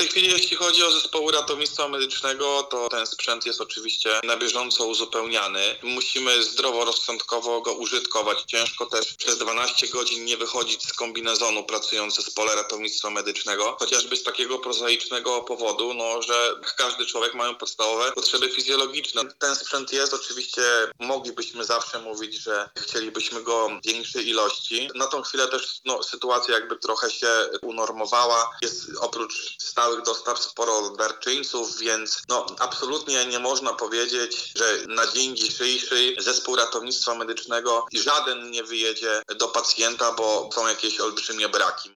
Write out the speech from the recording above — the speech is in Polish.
tej chwili, jeśli chodzi o zespoły ratownictwa medycznego, to ten sprzęt jest oczywiście na bieżąco uzupełniany. Musimy zdroworozsądkowo go użytkować. Ciężko też przez 12 godzin nie wychodzić z kombinezonu, pracując w zespole ratownictwa medycznego, chociażby z takiego prozaicznego powodu, że każdy człowiek ma podstawowe potrzeby fizjologiczne. Ten sprzęt jest, oczywiście moglibyśmy zawsze mówić, że chcielibyśmy go w większej ilości. Na tą chwilę też sytuacja jakby trochę się unormowała. Jest oprócz stałych dostaw sporo darczyńców, więc absolutnie nie można powiedzieć, że na dzień dzisiejszy zespół ratownictwa medycznego żaden nie wyjedzie do pacjenta, bo są jakieś olbrzymie braki.